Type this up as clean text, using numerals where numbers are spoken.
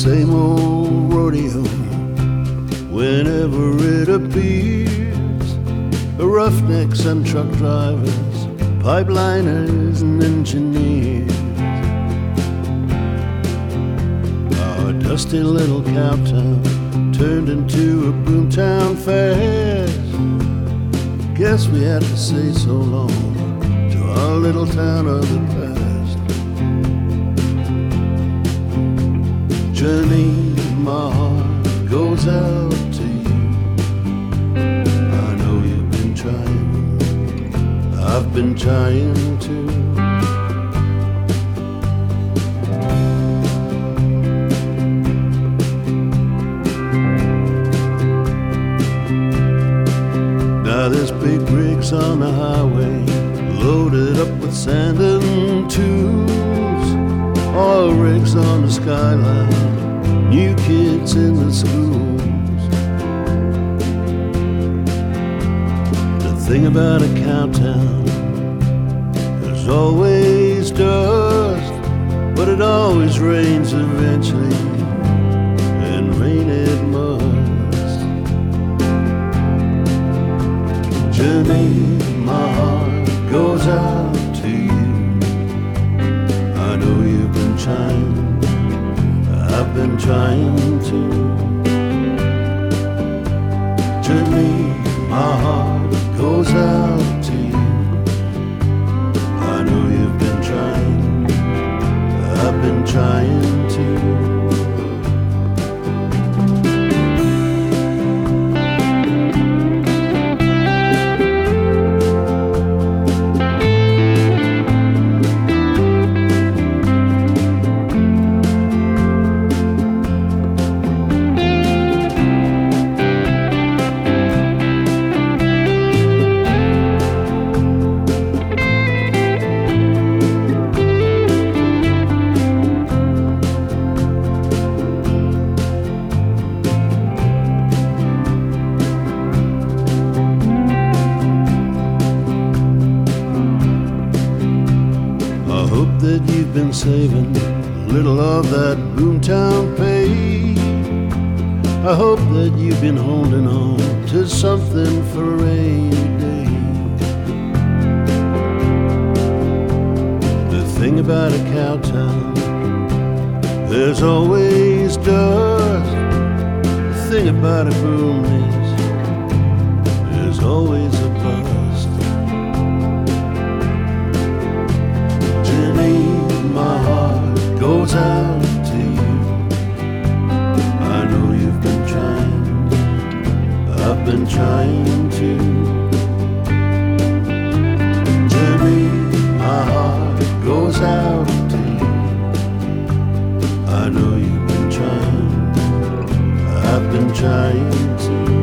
same old rodeo whenever it appears. Roughnecks and truck drivers, pipeliners and engineers. Our dusty little cowtown turned into a boomtown fast. Guess we had to say so long to our little town of the past. Journey, my heart goes out to you. I know you've been trying, I've been trying to. Now there's big rigs on the highway, loaded up with sand and tools. Oil rigs on the skyline, new kids in the schools. The thing about a cowtown, there's always dust, but it always rains eventually, and rain it must. Journey, my heart goes out to you. I know you've been trying, I've been trying to. Journey, my heart goes out to you. I know you've been trying, I've been trying to. That you've been saving a little of that boomtown pay. I hope that you've been holding on to something for a rainy day. The thing about a cowtown, there's always dust. The thing about a boom is, there's always a bust. My heart goes out to you. I know you've been trying, I've been trying to. Journey, my heart goes out to you. I know you've been trying, I've been trying to.